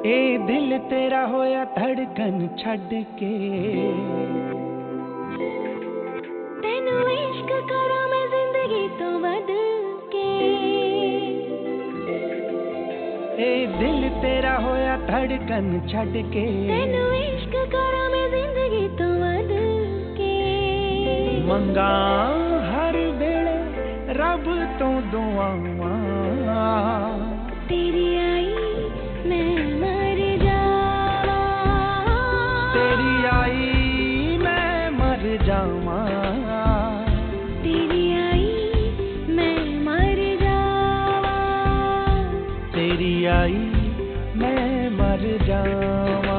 ए दिल तेरा होया धड़कन छड़ के तेनू इश्क करा मैं जिंदगी तो बदल के ए दिल तेरा होया धड़कन छड़ के तेनू इश्क करा मैं जिंदगी तो बदल के मंगा हर वेले रब तो दुआवां तेरी आई मैं मर जावां तेरी आई मैं मर जावां तेरी आई मैं मर जावां तेरी आई मैं मर जावां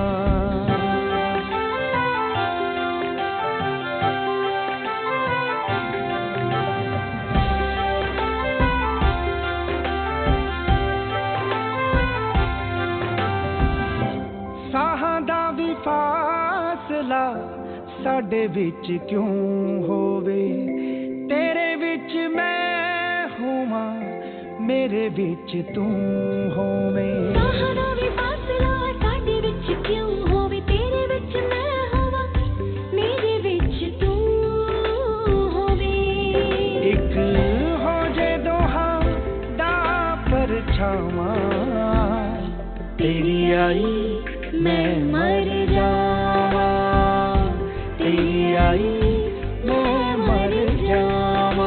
ਸਾਹਾਂ ਦਾ ਵੀ ਫਾਸਲਾ ਸਾਡੇ ਵਿੱਚ ਕਿਉਂ ਹੋਵੇ ਤੇਰੇ ਵਿੱਚ ਮੈਂ ਹੋਵਾਂ ਮੇਰੇ ਵਿੱਚ ਤੂੰ ਹੋਵੇਂ ਸਾਹਾਂ ਦਾ ਵੀ ਫਾਸਲਾ ਸਾਡੇ ਵਿੱਚ ਕਿਉਂ ਹੋਵੇ ਤੇਰੇ ਵਿੱਚ ਮੈਂ ਹੋਵਾਂ ਮੇਰੇ ਵਿੱਚ ਤੂੰ ਹੋਵੇਂ ਇੱਕ ਹੋ ਜੇ ਦੋਹਾਂ ਦਾ ਪਰਛਾਵਾਂ ਤੇਰੀ ਆਈ मैं मर जावां तेरी आई मैं मर जावां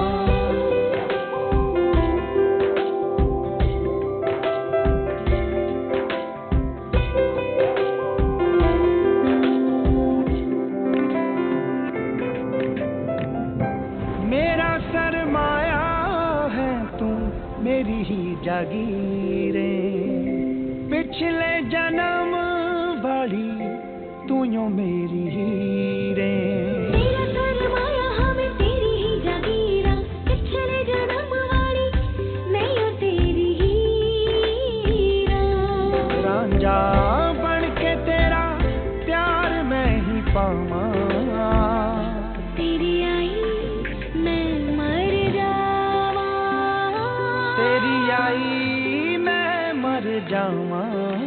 मेरा सरमाया है तू मेरी ही जागीरें पिछले जन्म वाली तू यो मेरी हीरे मेरा सरमाया हमें तेरी ही जागीरा पिछले जन्म वाली मैं यो तेरी हीरा रांझा बन के तेरा प्यार मैं ही पावां तेरी आई मैं मर जावां तेरी आई मैं मर जावां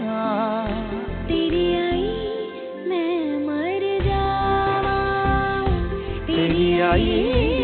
तेरी आई मैं मर जावां तेरी आई